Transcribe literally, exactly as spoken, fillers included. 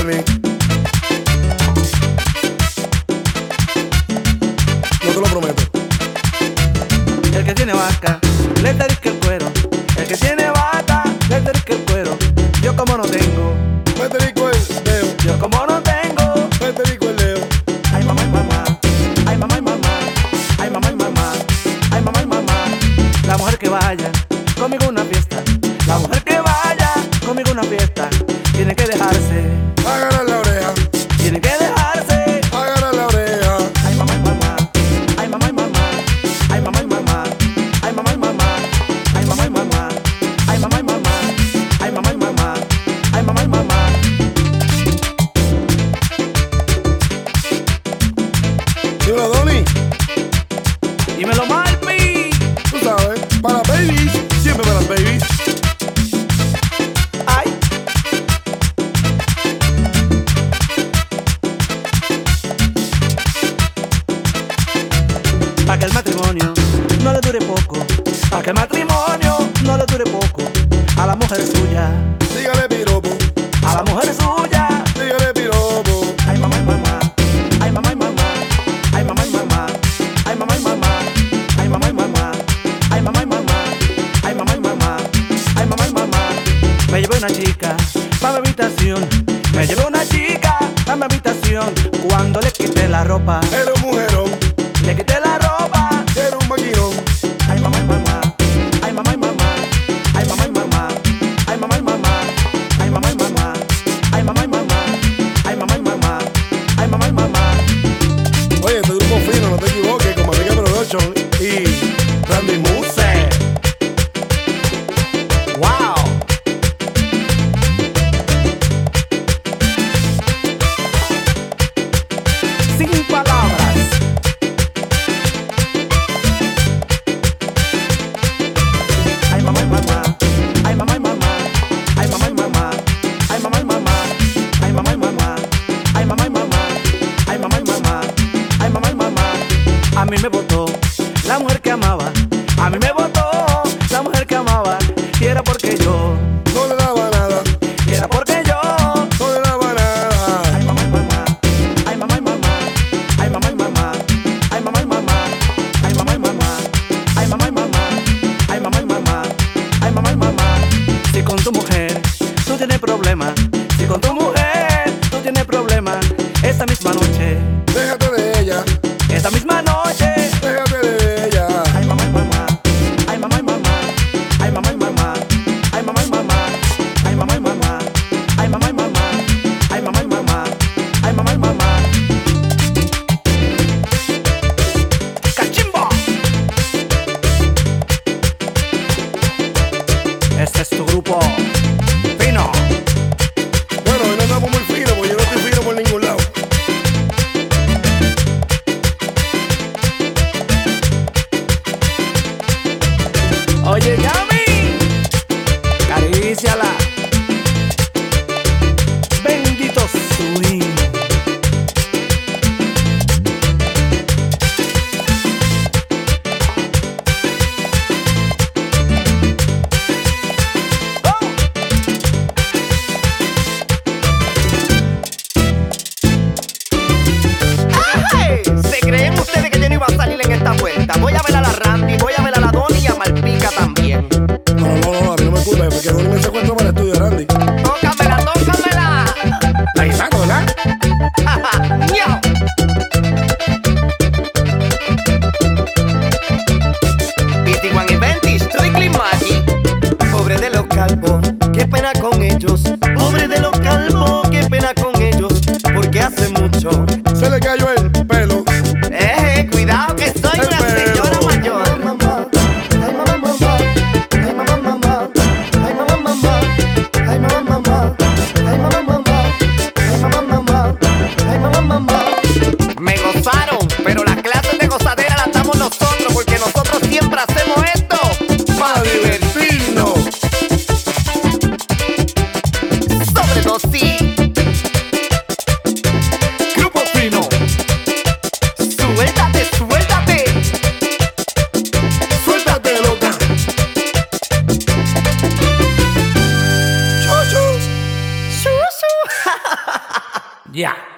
quedar bien. No te lo prometo. El que tiene vaca, le tarisca el cuero. El que tiene vaca, le tarisca el cuero. Yo como no tengo, Me terico el dedo, yo como no tengo. me terico el dedo. Ay mamá y mamá, ay mamá y mamá, ay mamá y mamá, ay mamá y mamá. La mujer que vaya conmigo a una fiesta, la mujer que vaya conmigo a una fiesta, tiene que dejarse, Agarra la oreja, tiene que dejarse. agarra la oreja. Ay mamá y mamá, ay mamá y mamá, ay mamá y mamá, ay mamá y mamá, ay mamá y mamá, ay mamá y mamá, ay mamá y mamá, ay mamá y mamá. Dímelo, Donny. Dímelo, Malpi. Tú sabes, para babies, siempre para babies. Ay. Pa' que el matrimonio no le dure poco, pa' que el matrimonio no le dure poco, a la mujer suya, Dígale piropo, a la mujer suya. dígale piropo. Ay mamá y mamá, ay mamá y mamá, ay mamá y mamá, ay mamá y mamá, ay mamá y mamá, ay mamá y mamá, ay mamá y mamá, ay mamá y mamá. Me llevé una chica pa' mi habitación, me llevé una chica pa' mi habitación. Cuando le quité la ropa, Era un mujerón, le quité la ropa. era un maquinón. Ay mamá y mamá, ay mamá y mamá, ay mamá y mamá, ay mamá y mamá, ay mamá y mamá, ay mamá y mamá, ay mamá y mamá, ay mamá y mamá. Oye, este grupo fino, no te equivoques, como Enrique Production y Randy Muse. Wow. Sin palabras. Ay mamá y mamá, ay mamá y mamá, ay mamá y mamá, ay mamá y mamá, ay mamá y mamá, ay mamá y mamá, ay mamá y mamá, ay mamá y mamá. A mí me votó la mujer que amaba, a mí me votó la mujer que amaba, y era porque yo, No le daba nada, y era porque yo. no le daba nada. Ay mamá y mamá, ay mamá y mamá, ay mamá y mamá, ay mamá y mamá, ay mamá y mamá, ay mamá y mamá, ay mamá y mamá, ay mamá y mamá. Si con tu mujer tú tienes problemas, si con tu mujer tú tienes problemas, esta misma noche, Déjate de ella, esta misma noche. déjate de ella. Ay mamá y mamá, ay mamá y mamá, ay mamá y mamá, ay mamá y mamá, ay mamá y mamá, ay mamá y mamá, ay mamá y mamá, ay mamá y mamá. ¡Cachimbo! Este es tu grupo fino. Bueno, hoy no andamos muy fino, porque yo no estoy fino por ningún lado. Oye, Yami, acaríciala. Bendito swing. ¡Ay! ¿Se creen ustedes que yo no iba a salir en esta vuelta? Voy a ver a la Randy, voy a ver a la Donny y a Malpica también. No, no, no, a mí no me culpes, porque Donny me secuestró para el estudio, Randy. ¡Tócamela, tócamela! Está guisando, ¿verdad? ¡Miau! veintiuno y veinte, Strictly Magic. Pobre de los calvos, qué pena con ellos. Pobre de los calvos, qué pena con ellos. Porque hace mucho. Se le cayó el pelo. Eh, cuidado que soy El una pelo. señora mayor. Ay mamá, ay mamá, mamá, ay mamá, mamá, ay mamá, mamá, ay mamá, mamá, ay mamá, mamá, ay mamá, mamá, ay mamá, mamá. Me gozaron, pero las clases de gozadera las damos nosotros, porque nosotros siempre hacemos esto Para divertirnos. sobre todo sí. Grupo fino. Ya.